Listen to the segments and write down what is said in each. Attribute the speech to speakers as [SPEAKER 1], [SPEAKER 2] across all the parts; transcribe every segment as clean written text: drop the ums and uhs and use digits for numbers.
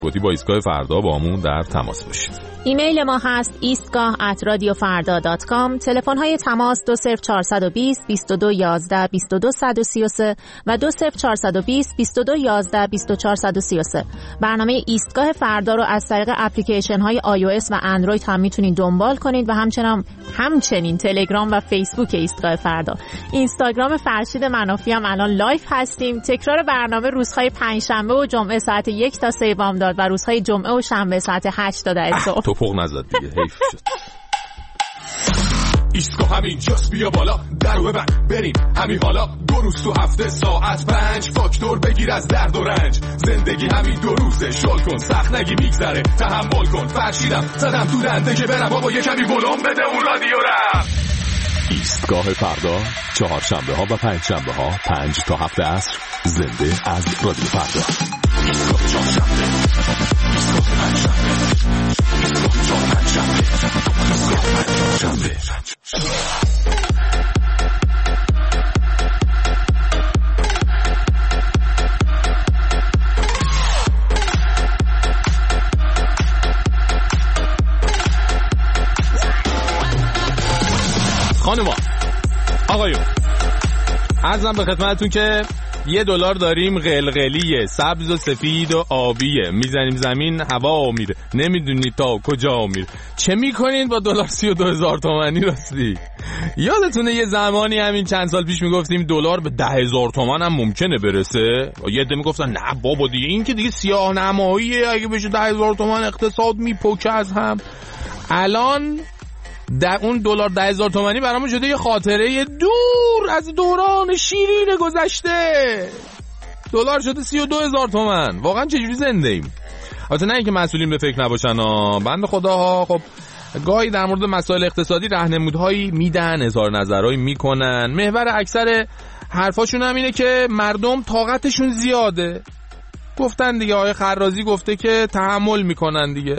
[SPEAKER 1] گفتی با ایستگاه فردا با همون در تماس باشید.
[SPEAKER 2] ایمیل ما هست eastgah@radiofarda.com. تلفن های تماس 20420 2211 22133 و 20420 2211 24133. برنامه ایستگاه فردا رو از طریق اپلیکیشن های iOS و اندروید هم میتونید دنبال کنید و همچنین تلگرام و فیسبوک ایستگاه فردا. اینستاگرام فرشید منافی هم الان لایف هستیم. تکرار برنامه روزهای پنجشنبه و جمعه ساعت 1 تا 3 بامداد و روزهای جمعه و شنبه ساعت 8 تا 10 صبح.
[SPEAKER 1] توپق نزد دیگه، حیف شد.
[SPEAKER 3] ایستگاه همین جاست، بیا بالا درو ببند بریم همین حالا. 2 روز تو هفته ساعت 5 فاکتور بگیر از درد و رنج. زندگی همین 2 روزه، شل کن سخت نگی میگذره، تحمل کن. فرشیدم زدم تو دنده که برم بابا یه کمی ولوم بده اون رادیو رم.
[SPEAKER 1] ایستگاه فردا، چهارشنبه ها و پنجشنبه ها 5 تا 7 عصر، زنده از رادیو فردا. ایستگاه چهارشنبه، ایستگاه پنجشنبه، ایستگاه چهارشنبه، ایستگاه پنجشنبه. خانوما آقایون، عرضم به خدمتتون که $1 داریم قلقلیه، سبز و سفید و آبیه، میزنیم زمین هوا میره، نمیدونی تا کجا میره. چه میکنین با $32,000 راستی؟ یادتونه یه زمانی همین چند سال پیش میگفتیم $10,000 به 10,000 تومان هم ممکنه برسه؟ یه عده میگفتن نه بابا دیگه این که دیگه سیاه نماییه، اگه بشه 10,000 تومان اقتصاد میپکه از هم. الان در اون $10,000 تومانی برامون شده یه خاطره دور از دوران شیرین گذشته. دلار شده 32,000 تومان. واقعا چجوری زنده ایم؟ البته نه اینکه مسئولین به فکر نباشن بند خداها خب گاهی در مورد مسائل اقتصادی راهنمودهایی میدن، اظهار نظرهایی میکنن. محور اکثر حرفاشون هم اینه که مردم طاقتشون زیاده. گفتن دیگه، آقای خرازی گفته که تحمل میکنن دیگه،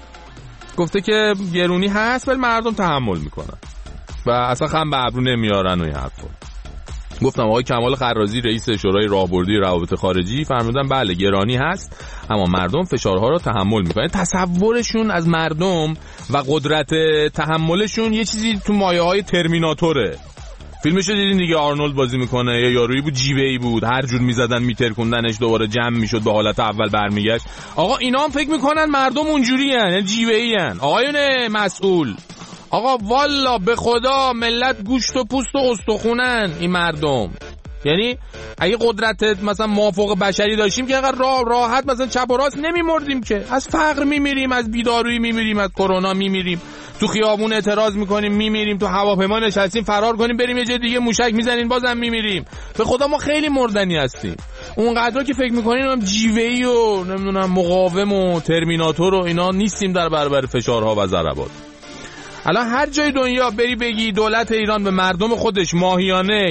[SPEAKER 1] گفته که گرونی هست ولی مردم تحمل میکنن و اصلا خم به ابرو نمیارن و این حرفا. گفتم آقای کمال خرازی رئیس شورای راهبردی روابط خارجی فرمودن بله گرانی هست اما مردم فشارها رو تحمل میکنن. تصورشون از مردم و قدرت تحملشون یه چیزی تو مایه‌های ترمیناتوره. فیلمشو دیدین دیگه، آرنولد بازی میکنه، یا یارویی بود جیوه‌ای بود، هر جور میزدن میترکوندنش دوباره جمع میشد به حالت اول برمیگشت. آقا اینا هم فکر میکنن مردم اونجوریان، یعنی جیوه‌ایان. آقایون مسئول، آقا والا به خدا ملت گوشت و پوست و استخونن این مردم. یعنی اگه قدرت مثلا مافوق بشری داشتیم که اینقدر راحت مثلا چپ و راست نمیمردیم که. از فقر میمیریم، از بیدارویی میمیریم، از کرونا میمیریم، تو خیابون اعتراض میکنیم میمیریم، تو هواپیما نشستیم فرار کنیم بریم یه جای دیگه موشک میزنین بازم میمیریم. به خدا ما خیلی مردنی هستیم. اونقدرا که فکر میکنین هم جیوه‌ای و نمیدونم مقاوم و ترمیناتور و اینا نیستیم در برابر فشارها و ضربات. الان هر جای دنیا بری بگی دولت ایران به مردم خودش ماهیانه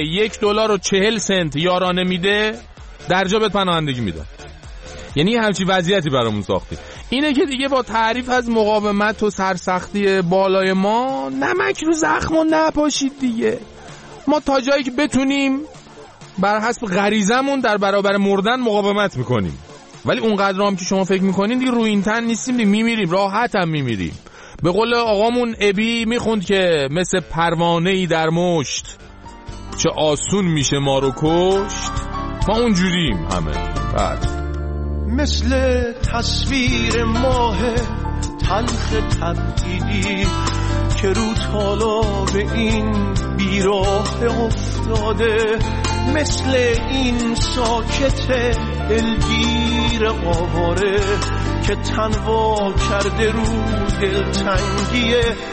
[SPEAKER 1] $1.40 یارانه میده، در جا بهت پناهندگی میده. یعنی همچین وضعیتی برامون ساختی. اینه که دیگه با تعریف از مقاومت و سرسختی بالای ما نمک رو زخمو نپاشید دیگه. ما تا جایی که بتونیم بر حسب غریزمون در برابر مردن مقاومت میکنیم، ولی اونقدر هم که شما فکر میکنین دیگه روی این تن نیستیم دیگه، میمیریم، راحت هم میمیریم. به قول آقامون ابی میخوند که مثل پروانه‌ای در مشت چه آسون میشه ما رو کشت. ما اونجوریم همه. بعد
[SPEAKER 4] مثل تصویر ماه تلخ تبدیلی که رو تالاب این بیراه افتاده، مثل این ساکت دلگیر آواره که تنوا کرده رو دلتنگی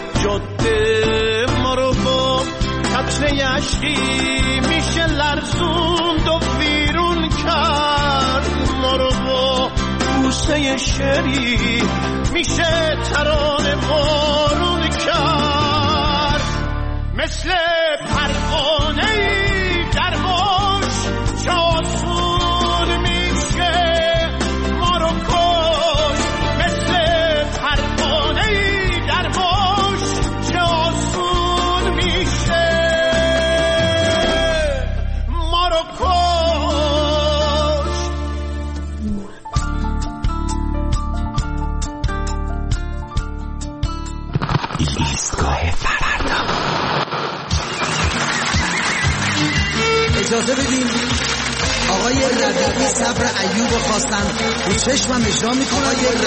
[SPEAKER 4] جاده. ما رو با قطره عشقی میشه لرزوند و ویرون کرد، ما رو با بوسه شعری میشه ترانه بارون کرد. مثل پروانه‌ای در مشت چه آسون میشه ما رو کشت، مثل پروانه‌ای در مشت چه آسون میشه ما رو کشت.
[SPEAKER 3] ایستگاه فردا.
[SPEAKER 5] اجازه بدیم آقای ربیعی صبر ایوب خواستن رو چشمم اجرا میکنه. آقای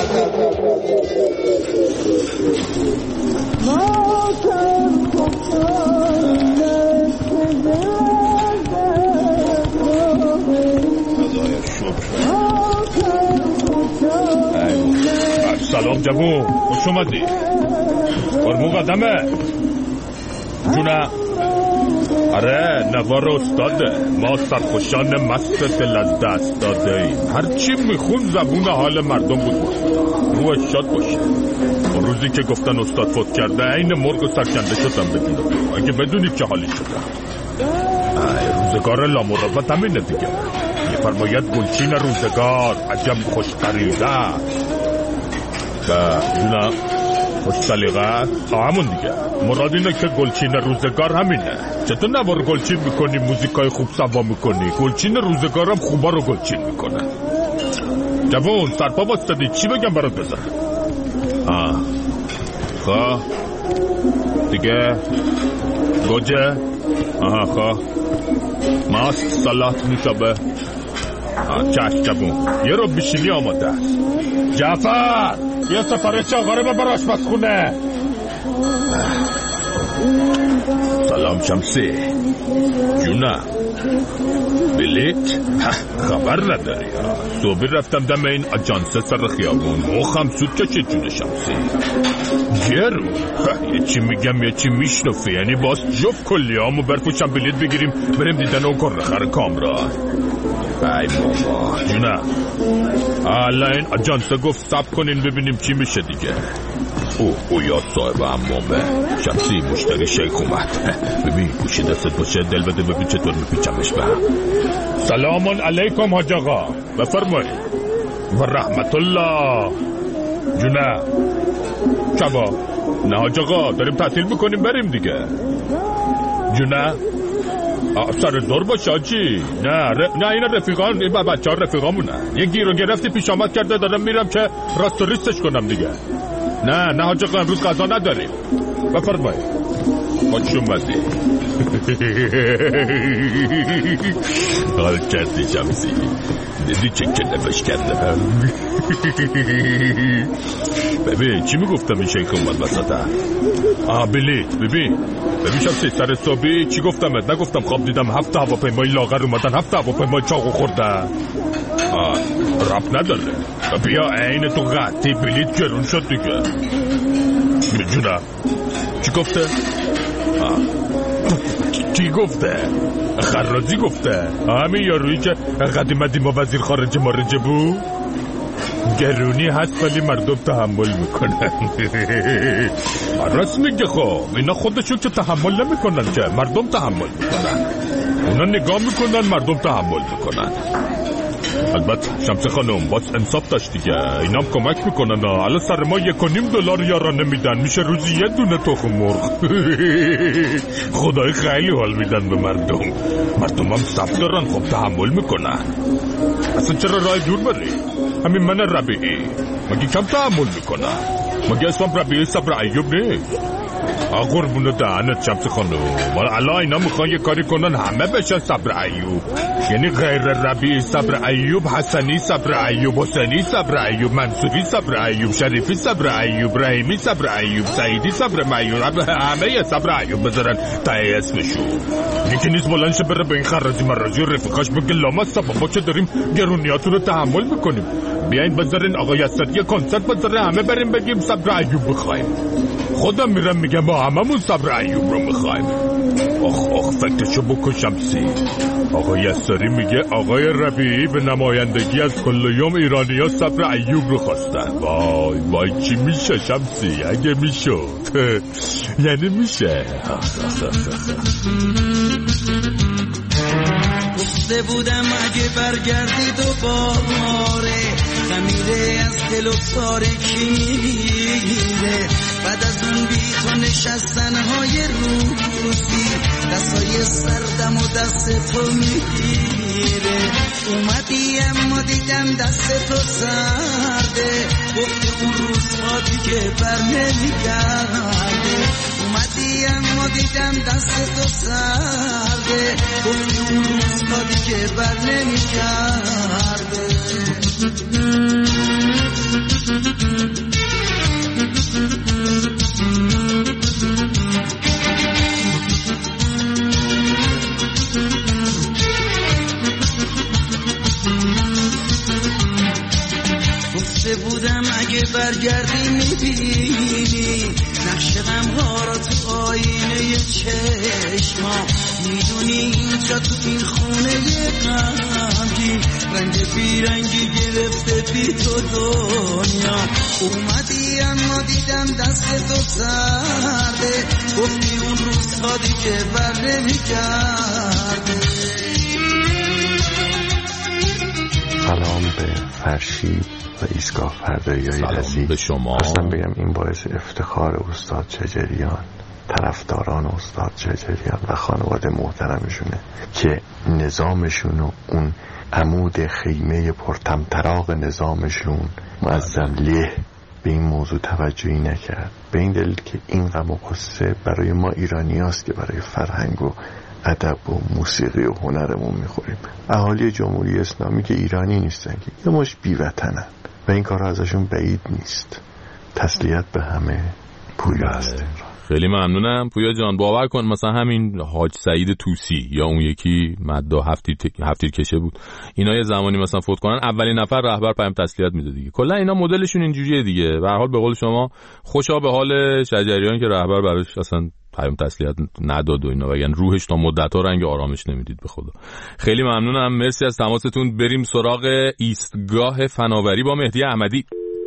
[SPEAKER 6] سلام جوون، خوش اومدی. قربون قدمه جونه. آره نوار استاده، ما سرخوشان مست دل از دست داده ایم. هرچی میخون زبون حال مردم بود. روح شاد باشه. اون روزی که گفتن استاد فوت کرده عین مرغ و سرکنده شدم بدونم. اگه بدونید چه حالی شدم. روزگار لامربت همینه دیگه. میفرماید گلچین روزگار عجب خوش طریقه. نه خوش سلیقه همون دیگه. مراد اینه که گلچین روزگار همینه. چطور نوار گلچین میکنی موزیکای خوب سوا میکنی؟ گلچین روزگارم خوبا رو گلچین میکنه. جوون سرپا باستدی چی بگم برات بذار؟ خواه دیگه گوجه خواه ماست سالات میتابه. چشم جوون یه رو بیشینی آماده است. جعفر یه سفارش آقا رو ببر آشپزخونه. سلام شمسی جونا. بلیت خبر نداری. صبحی رفتم دم این آجانس سر خیابون مخم سود کشید جون شمسی. گرو یه چی میگم یه چی میشنفی. یعنی باز جفت کلیامو برپوشم بلیت بگیریم بریم دیدن اون کرخر کامران. ای بابا جونا حالا این آجانسه گفت سب کنین ببینیم چی میشه دیگه. او یاد صاحب امامه. شمسی مشتری شیخ اومد. ببین گوشی دستت باشه دل بده ببین چطور میپیچمش به هم. سلام علیکم حاج آقا بفرمایید. و رحمت الله. جونا چبا نه حاج آقا داریم تعطیل میکنیم بریم دیگه. جونا سر دور باشه آجی. نه این رفیقان این بچه ها رفیقامونه. یه گیر و گرفتی پیش آمد کرده دارم میرم که راست و ریستش کنم دیگه. نه حاج آقا امروز غذا نداریم. بفرمایید خوش اومدی. حال کردی شمسی دیدی چه کنفش کردم. ببین چی میگفتم این شیخ اومد وسطه. بلیت ببین شمسی سر صبحی چی گفتمت؟ نگفتم خواب دیدم 7 هواپیمای لاغر اومدن 7 هواپیمای چاقو خوردن. رب نداره. بیا عین تو قطعی بلیت گرون شد دیگه. میجونم چی گفته؟ چی گفته؟ خرازی گفته. همین یارویی که قدیم وزیر خارجه مارجه بود. گرونی هست ولی مردم تحمل میکنن. راست میگه. خب اینا خودشون که تحمل نمیکنن که مردم تحمل میکنن. اونا نگاه میکنن مردم تحمل میکنن. البته شمس خانم باز انصاف داشت دیگه. اینام کمک میکنن. الان سر ما $1.5 یارانه میدن میشه روزی یه دونه تخم مرغ. خدای خیلی حال میدن به مردم هم صف دارن. خب تحمل میکنن. اصلا چرا راه دور بری؟ همین من ربیعی مگه کم تحمل میکنن؟ مگه اسمم ربیعی صبر ایوب نیست؟ قربون دهنت شمس خانم. الان اینا میخوان یه کاری کنن همه بشن صبر ایوب. یعنی غیر ربیعی صبر ایوب، حسنی صبر ایوب، حسینی صبر ایوب، منصوری صبر ایوب، شریفی صبر ایوب، رحیمی صبر ایوب، سعیدی صبر ایوب، همه صبر ایوب بذارن تای اسمشو. یکی نیست بلنشه بره به این خرازی مرازی و رفیقاش بگه لامصب بابا چه داریم گرونیاتون رو تحمل میکنیم. بیاین بذارین آقای اسد یه کنسرت بذاره همه بریم بگیم صبر ایوب بخوایم. خودم میرم میگم ما هممون صبر ایوب رو میخوایم. آخ فکرشو بکن شمسی. آقای اسدی میگه آقای ربیعی به نمایندگی از کلیوم ایرانی ها صبر ایوب رو خواستن. وای چی میشه شمسی؟ اگه میشد یعنی میشه.
[SPEAKER 5] گفته بودم اگه برگردی دوباره خمیره از دل و ساره کی میگیره. بعد از اون بی تو نشستنهای روزی دستای سردم و دست تو میگیره. اومدی اما دیدم دست تو سرده. گفته اون روز خاطی دیگه بر نمیگرده. اومدی اما دیدم دست تو سرده، گفتی اون روزها دیگه بر نمیگرده. گفته بودم اگه برگردی میبینی نقش غمها را تو آینه چشما، میدونی اینجا تو این خونه غمگین رنگ بیرنگی گرفته بی تو دنیا. اومدی اما دیدم دست تو سرده، گفتی اون روزها دیگه بر نمیگرده.
[SPEAKER 7] سلام به فرشید و ایستگاه فردایی‌های رزی.
[SPEAKER 1] به شما.
[SPEAKER 7] خواستم بگم این باعث افتخار استاد چجریان، طرفداران استاد چجریان و خانواده محترمشونه که نظامشون و اون عمود خیمه پرطمطراق نظامشون معظم له به این موضوع توجهی نکرد، به این دلیل که این غم و غصه برای ما ایرانی هست که برای فرهنگ و ادب و موسیقی و هنرمون میخوریم. اهالی جمهوری اسلامی که ایرانی نیستن که یه مش بیوطنن و این کار ازشون بعید نیست. تسلیت به همه. پویا هست.
[SPEAKER 1] خیلی ممنونم پویا جان. باور کن مثلا همین حاج سعید طوسی یا اون یکی مدا هفتیر کشه بود، اینا یه زمانی مثلا فوت کنن اولین نفر رهبر پیام تسلیت میده دیگه. کلا اینا مدلشون اینجوریه دیگه. به هر حال به قول شما خوشا به حال شجریان که رهبر براش اصلا پیام تسلیت نداد و اینا، وگرنه روحش تا مدت‌ها رنگ آرامش نمیدید به خدا. خیلی ممنونم، مرسی از تماستون. بریم سراغ ایستگاه فناوری با مهدی احمدی.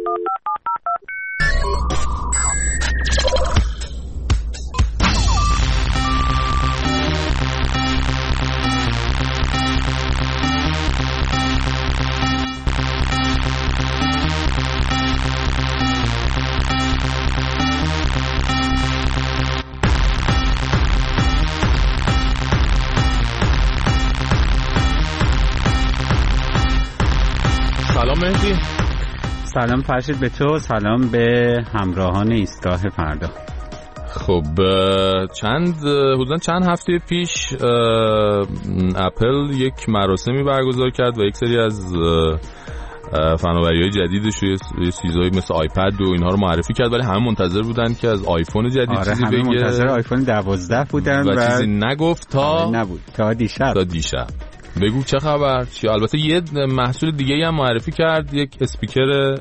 [SPEAKER 1] سلام مهدی.
[SPEAKER 8] سلام فرشید به تو، سلام به همراهان ایستگاه فردا.
[SPEAKER 1] خب حدوداً چند هفته پیش اپل یک مراسمی برگزار کرد و یک سری از فناوری‌های جدیدش و یه چیزایی مثل آیپد و اینها رو معرفی کرد، ولی همه منتظر بودن که از آیفون جدید چیزی بگه.
[SPEAKER 8] همه منتظر آیفون 12 بودن
[SPEAKER 1] و چیزی نگفت تا
[SPEAKER 8] نبود تا دیشب.
[SPEAKER 1] بگو چه خبر؟ البته یه محصول دیگه هم معرفی کرد، یک اسپیکر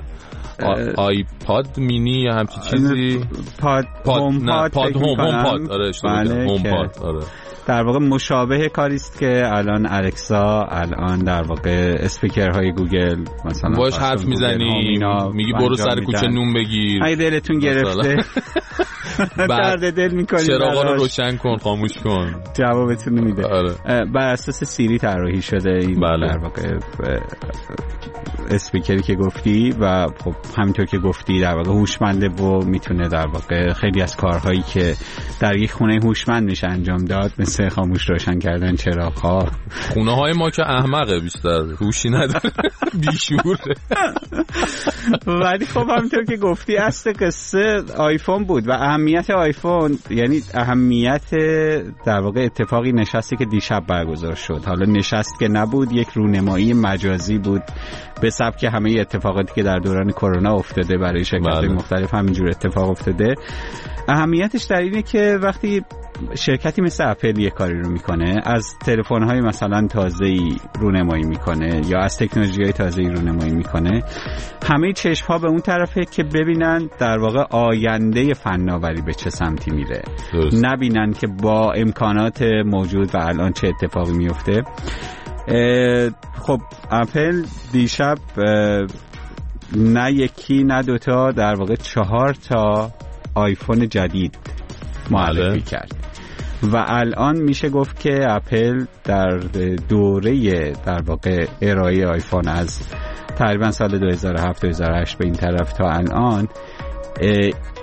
[SPEAKER 1] آیپاد مینی یا همچین چیزی.
[SPEAKER 8] پاد هوم پاد.
[SPEAKER 1] آره هوم پاد. آره
[SPEAKER 8] در واقع مشابه کاریست که الان الکسا، الان در واقع اسپیکرهای گوگل مثلا
[SPEAKER 1] باش حرف میزنی، میگی برو سر کوچه نون بگیر،
[SPEAKER 8] اگه دلتون گرفته درد دل میکنی
[SPEAKER 1] چراغا رو روشن کن خاموش کن،
[SPEAKER 8] جوابتون نمیده.
[SPEAKER 1] آره.
[SPEAKER 8] بر اساس سیری طراحی شده این.
[SPEAKER 1] بله.
[SPEAKER 8] در واقع اسپیکری که گفتی و خب همینطور که گفتی در واقع هوشمنده و میتونه در واقع خیلی از کارهایی که در یک خونه هوشمند میشه انجام داد، مثل خاموش روشن کردن چراغ‌ها.
[SPEAKER 1] خونه های ما که احمقه، بیشتر هوشی نداره، بیشوره.
[SPEAKER 8] ولی خب همینطور که گفتی اصل قصه آیفون بود و اهمیت آیفون، یعنی اهمیت در واقع اتفاقی نشستی که دیشب برگزار شد. حالا نشست که نبود، یک رونمایی مجازی بود به سبک همه اتفاقاتی که در دوران کرونا افتاده برای شرکت‌های مختلف همینجور اتفاق افتاده. اهمیتش در اینه که وقتی شرکتی مثل اپل یه کاری رو میکنه، از تلفن‌های مثلا تازه‌ای رونمایی میکنه یا از تکنولوژی‌های تازه‌ای رونمایی میکنه، همه چشم‌ها به اون طرفه که ببینن در واقع آینده فناوری به چه سمتی میره، نبینن که با امکانات موجود و الان چه اتفاقی میفته. خب اپل دیشب نه یکی نه دوتا، در واقع 4 آیفون جدید معرفی کرد و الان میشه گفت که اپل در دوره در واقع ارائه آیفون از تقریبا سال 2007-2008 به این طرف تا الان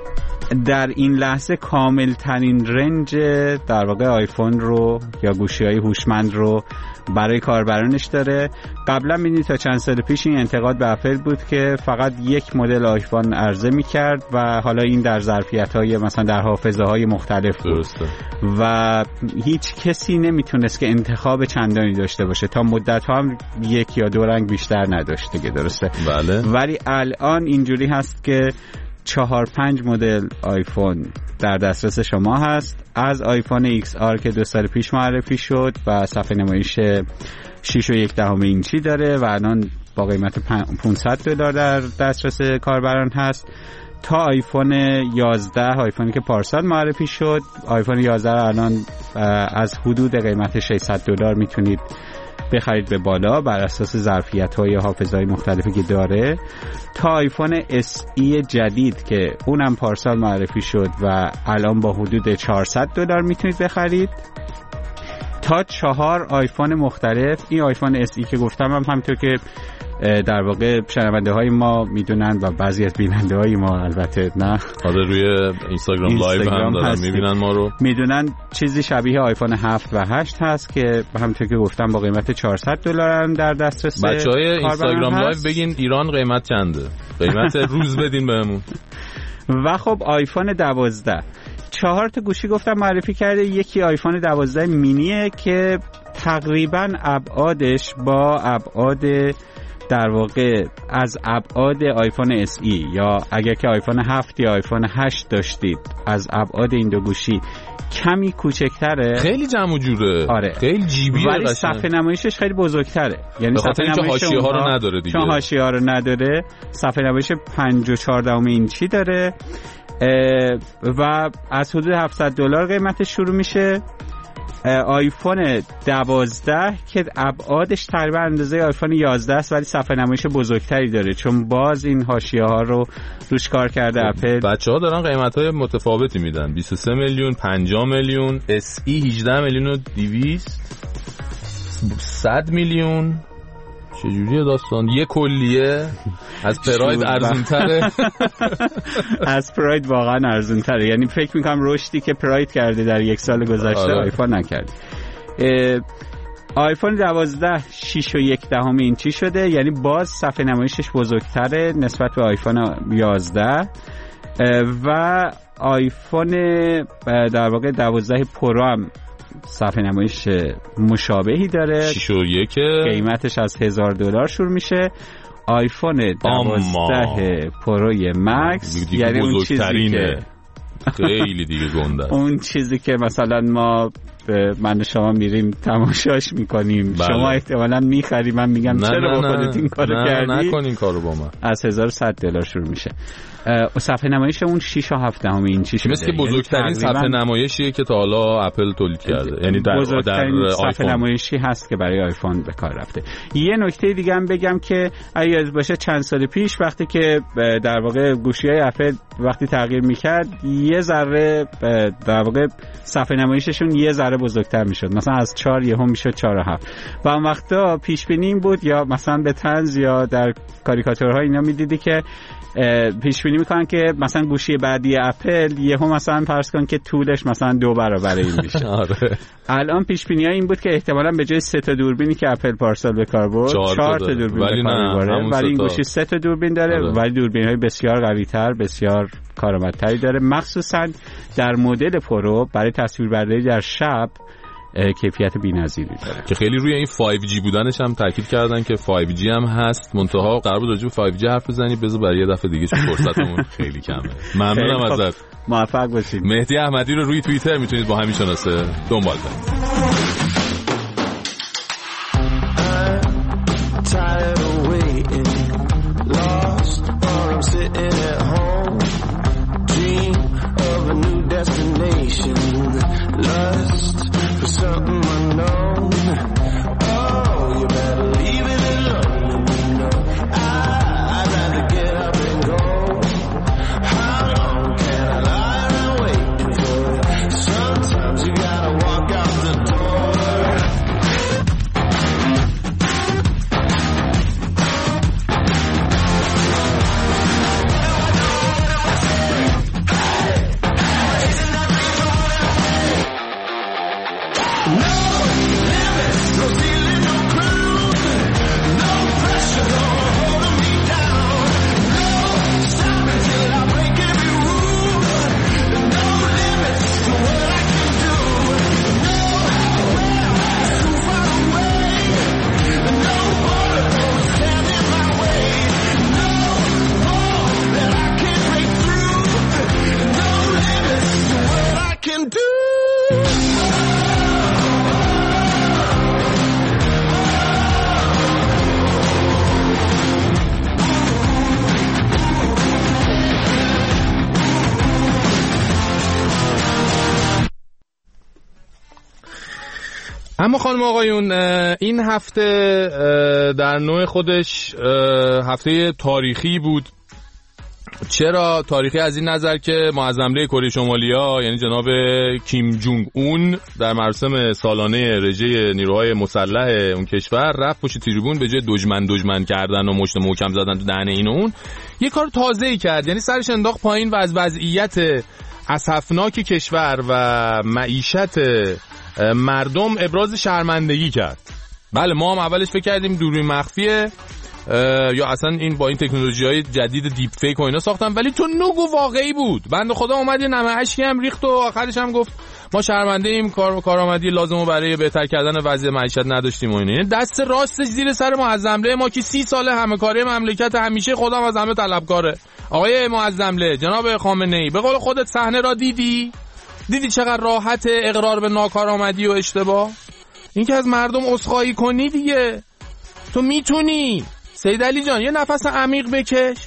[SPEAKER 8] در این لحظه کامل ترین رنج در واقع آیفون رو یا گوشی‌های هوشمند رو برای کاربرانش داره. قبلا می‌دونید تا چند سال پیش این انتقاد به اپل بود که فقط یک مدل آیفون عرضه می‌کرد و حالا این در ظرفیت‌های مثلا در حافظه‌های مختلف بود. درسته. و هیچ کسی نمیتونست که انتخاب چندانی داشته باشه. تا مدت‌ها هم یک یا دو رنگ بیشتر نداشت دیگه، درسته؟
[SPEAKER 1] بله.
[SPEAKER 8] ولی الان اینجوری هست که 4-5 مدل آیفون در دسترس شما هست، از آیفون XR که 2 سال پیش معرفی شد و صفحه نمایش 6.1 اینچی داره و الان با قیمت $500 در دسترس کاربران هست، تا آیفون 11 آیفونی که پارسال معرفی شد. آیفون 11 الان از حدود قیمت $600 میتونید بخرید به بالا بر اساس ظرفیت‌های حافظه‌های مختلفی که داره، تا آیفون SE جدید که اونم پارسال معرفی شد و الان با حدود $400 میتونید بخرید، تا 4 آیفون مختلف. این آیفون SE که گفتم هم همونطور که در واقع شنونده های ما میدونن و بعضی از بیننده های ما البته نه،
[SPEAKER 1] حالا روی اینستاگرام لایو هم دارن میبینن ما رو،
[SPEAKER 8] میدونن چیزی شبیه آیفون 7 و 8 هست که همونطور که گفتم با قیمت $400 هم در دسترس.
[SPEAKER 1] بچهای اینستاگرام لایو بگین ایران قیمت چنده، قیمت روز بدین بهمون.
[SPEAKER 8] و خب آیفون 12 4 تا گوشی گفتم معرفی کرده. یکی آیفون 12 مینیه که تقریبا ابعادش با ابعاد در واقع از ابعاد آیفون SE، یا اگر که آیفون 7 یا آیفون 8 داشتید از ابعاد این دو گوشی کمی کوچکتره.
[SPEAKER 1] خیلی جمع و جوره.
[SPEAKER 8] آره.
[SPEAKER 1] خیلی جیبیه،
[SPEAKER 8] ولی صفحه نمایشش خیلی بزرگتره.
[SPEAKER 1] یعنی صفحه نمایش حاشیه ها رو نداره دیگه.
[SPEAKER 8] چون حاشیه ها رو نداره، صفحه نمایش 5.4 اینچی داره و از حدود $700 قیمتش شروع میشه. آیفون 12 که ابعادش تقریبا اندازه آیفون 11 است ولی صفحه نمایش بزرگتری داره، چون باز این حاشیه ها رو روش کار کرده اپل.
[SPEAKER 1] بچه‌ها دارن قیمت‌های متفاوتی میدن، 23 میلیون، 50 میلیون، SE 18 میلیون و 200، 100 میلیون. چجوریه داستان؟ یه کلیه از پراید ارزونتره.
[SPEAKER 8] از پراید واقعا ارزونتره، یعنی فکر میکنم رشدی که پراید کرده در یک سال گذشته آیفون نکرد. آیفون 12 6.1 اینچی شده، یعنی باز صفحه نمایشش بزرگتره نسبت به آیفون 11 و آیفون در واقع 12 پرو هم صفحه نمایش مشابهی داره،
[SPEAKER 1] 6.1
[SPEAKER 8] قیمتش از $1000 شروع میشه. آیفون 12 پروی مکس یعنی اون چیزی که
[SPEAKER 1] خیلی دیگه گنده،
[SPEAKER 8] اون چیزی که مثلا ما من شما میریم تماشاش میکنیم، بله. شما احتمالاً میخری، من میگم چرا با خودت این کارو کردی؟
[SPEAKER 1] نه نکن این کارو با من.
[SPEAKER 8] از $1100 شروع میشه. صفحه نمایش اون 6.7 اینچی شده،
[SPEAKER 1] مثل که بزرگترین صفحه نمایشیه که تا حالا اپل تولید کرده، یعنی در
[SPEAKER 8] صفحه نمایشی هست که برای آیفون به کار رفته. یه نکته دیگه هم بگم که اگه باشه چند سال پیش وقتی که در واقع گوشی‌های اپل وقتی تغییر میکرد یه ذره در واقع صفحه نمایششون یه ذره بزرگتر میشد، مثلا از 4 یهو میشد 4.7 و اون وقتا پیش بینی این بود یا مثلا به طنز یا در کاریکاتورها اینا میدیدی که پیش بینی میکنن که مثلا گوشی بعدی اپل یهو مثلا فرض کن که طولش مثلا 2 برابر این میشه.
[SPEAKER 1] آره.
[SPEAKER 8] الان پیش بینی ها این بود که احتمالاً به جای 3 تا دوربینی که اپل پارسال به کار برد 4 تا دوربین به کار میبره، ولی این گوشی 3 تا دوربین داره. آره. ولی دوربین‌های بسیار قوی‌تر، بسیار کارآمدتری داره، مخصوصا در مدل پرو برای تصویربرداری در شب کیفیت بی‌نظیری داره
[SPEAKER 1] که خیلی روی این 5G بودنش هم تاکید کردن که 5G هم هست، منتها قرار بود راجع به 5G حرف بزنی، بذار برای یه دفعه دیگه چون فرصتمون خیلی کمه. ممنونم ازت،
[SPEAKER 8] موفق باشید.
[SPEAKER 1] مهدی احمدی رو روی توییتر میتونید با همین شناسه دنبال کنید.
[SPEAKER 9] Sometimes you gotta walk out the door.
[SPEAKER 1] اما خانم آقایون، این هفته در نوع خودش هفته تاریخی بود. چرا تاریخی؟ از این نظر که معظم حمله کره شمالی‌ها یعنی جناب کیم جونگ اون در مراسم سالانه رژه نیروهای مسلح اون کشور رفت پشت تریبون به جای دژمن کردن و مشت محکم زدن تو دهن این و اون یه کار تازه‌ای کرد، یعنی سرش انداخت پایین و از وضعیت اسفناک کشور و معیشت مردم ابراز شرمندگی کرد. بله ما هم اولش فکر کردیم دوربین مخفیه یا اصلا این با این تکنولوژی‌های جدید دیپ فیک و اینا ساختن، ولی تو نگو واقعی بود. بنده خدا اومد یه نمه اشکی هم ریخت و آخرش هم گفت ما شرمنده ایم، کارآمدی لازمو برای بهتر کردن وضع معیشت نداشتیم و اینا. دست راستش زیر سر معظم حمله ما که 30 ساله همه کاره مملکت، همیشه خودم از همه طلبکاره. آقای معظم حمله، جناب خامنه‌ای، به قول خودت صحنه را دیدی چقدر راحت اقرار به ناکارآمدی و اشتباه؟ این که از مردم عذرخواهی کنی دیگه، تو میتونی. سید علی جان یه نفس عمیق بکش،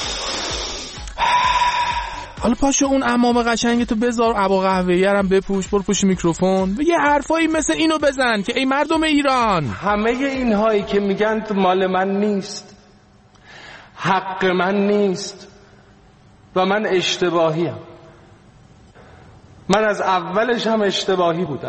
[SPEAKER 1] حالا پاشو اون عمامه قشنگتو بذار، ابا قهوه‌ای هم بپوش، برو پشت میکروفون یه حرفایی مثل اینو بزن که ای مردم ایران،
[SPEAKER 9] همه اینهایی که میگن مال من نیست، حق من نیست و من اشتباهیم. من از اولش هم اشتباهی بودم.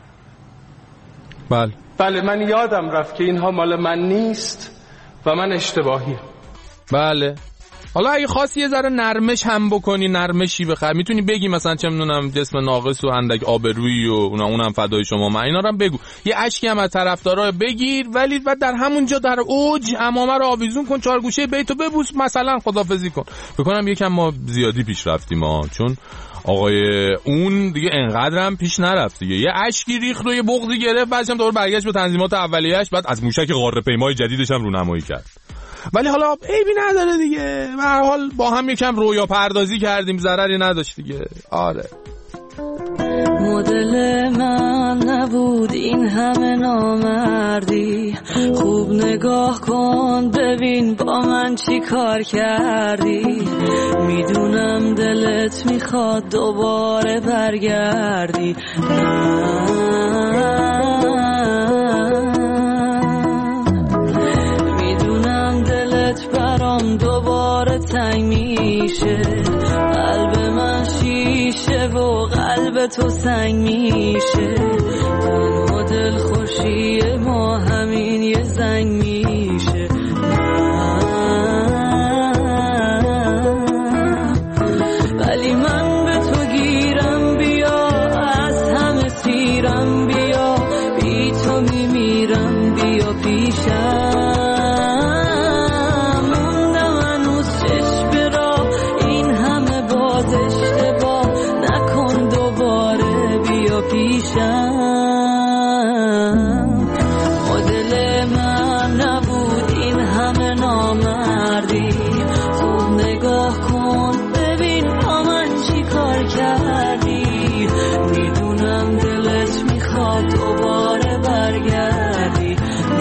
[SPEAKER 1] بله
[SPEAKER 9] من یادم رفت که اینها مال من نیست و من اشتباهیم.
[SPEAKER 1] بله حالا اگه خواستی یه ذره نرمش هم بکنی، نرمشی بخر، میتونی بگی مثلا چه میدونم جسم ناقص و اندک آبرویی و اونم فدای شما، من اینا رو هم بگو، یه اشکی هم از طرفدارا بگیر، ولی بعد در همونجا در اوج عمامه رو آویزون کن، چهار گوشه بیتو ببوس، مثلا خدافظی کن. بکنم یکم ما زیادی پیش رفتیم چون آقای اون دیگه انقدر هم پیش نرفت دیگه، یه اشکی ریخت و یه بغضی گرفت، بعدش هم دوباره برگشت به تنظیمات اولیه‌اش، بعد از موشک قاره پیمای جدیدش هم رونمایی کرد. ولی حالا عیبی نداره دیگه، به هر حال با هم یکم رویا پردازی کردیم، ضرری نداشت دیگه. آره
[SPEAKER 10] مدل من نبود این همه نامردی، خوب نگاه کن ببین با من چی کار کردی، میدونم دلت میخواد دوباره برگردی، میدونم دلت برام دوباره تنگ میشه، قلب من شیشه و قلب تو سنگ میشه، تنها دل خوشی ما همین یه زنگ میشه، ولی من به تو گیرم، بیا از همه سیرم، بیا بی تو میمیرم، بیا پیشم، موندم هنوز چشم را این همه باز اشتباه نکن، دوباره بیا پیشم. مدل من نبود این همه نامردی، خوب نگاه کن ببین با من چی کار کردی، میدونم دلت میخواد دوباره برگردی،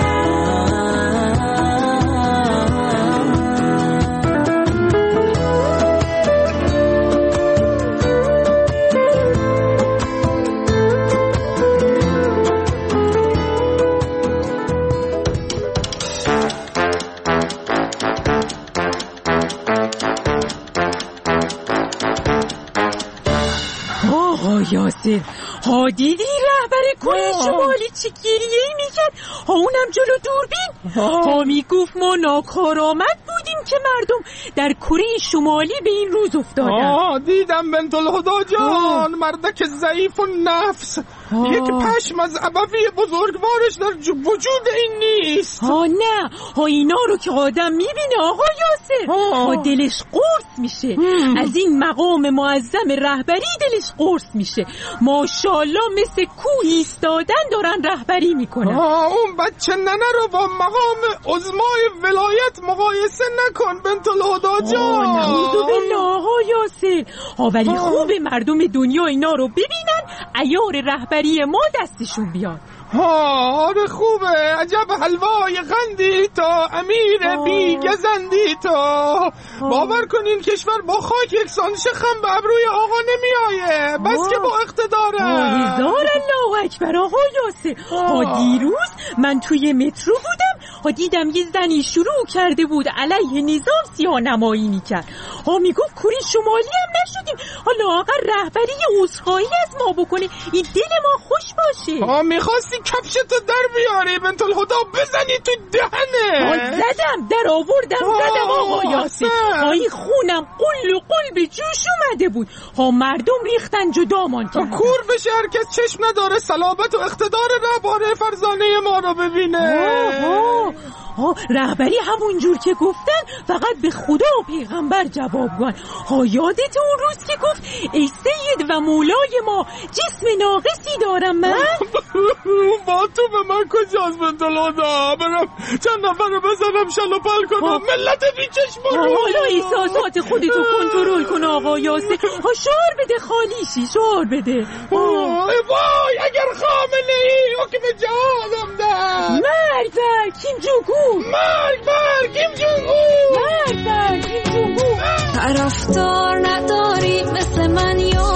[SPEAKER 11] یاسر ها دیدی رهبر کره شمالی چی گریه‌ای میکرد، ها اونم جلو دوربین، ها میگفت ما ناکارآمد بودیم که مردم در کره شمالی به این روز افتادن.
[SPEAKER 1] دیدم بنت الهدا جان، مردک ضعیف و نفس، یک پشم از ابوی بزرگوارش در وجود این نیست.
[SPEAKER 11] نه اینا رو که آدم میبینه آقا یاسر دلش قرص میشه، از این مقام معظم رهبری دلش قرص میشه، ماشاءالله مثل کوه ایستادن دارن رهبری میکنن.
[SPEAKER 1] اون بچه ننه رو با مقام عظمای ولایت مقایسه نکن بنت الهدا جان.
[SPEAKER 11] نعوذ بالله آقا یاسر، ولی خوب مردم دنیا اینا رو ببینن، عیار رهبری ما دستشون بیاد.
[SPEAKER 1] آره خوبه. عجب حلوای قندی تا امیر بی گزندی تا. باور کنین کشور با خاک یکسان شخم به ابروی آقا نمیآیه، بس که با اقتداره.
[SPEAKER 11] هزار الله اکبر آقا یاسر. دیروز من توی مترو بودم، دیدم یه زنی شروع کرده بود علیه نظام سیاه نمایی میکرد. میگفت کره شمالی هم نشدیم، حالا آقا رهبری عذرخواهی از ما بکنه، این دل ما خوش باشه.
[SPEAKER 1] میخواستی کفشتو در بیاری بنت الهدا بزنی تو دهنه.
[SPEAKER 11] زدم در آوردم زدم آقا یاسر. این خونم قل به جوش اومده بود. مردم ریختن جدامان کردن.
[SPEAKER 1] کور بشه هر کس چشم نداره صلابت و اقتدار رهبر فرزانه ما رو ببینه.
[SPEAKER 11] رهبری همون جور که گفتن فقط به خدا و پیغمبر جواب گن. یادت اون روز که گفت ای سید و مولای ما جسم ناقصی دارم من؟
[SPEAKER 1] با تو به من کجاست بنت الهدا؟ برم چند نفر رو بزنم شل و پل کنم ملت بیچشم رو.
[SPEAKER 11] حالا احساسات خودتو کنترل کن آقا یاسر. شعار بده خالیشی، شعار بده.
[SPEAKER 1] وای اگر خامنه ای حکم جهانم ده.
[SPEAKER 11] مرگ بر کیم جونگو،
[SPEAKER 1] مرگ بر کیم جونگو،
[SPEAKER 11] مرگ بر کیم جونگو.
[SPEAKER 10] طرفدار نداری مثل من یا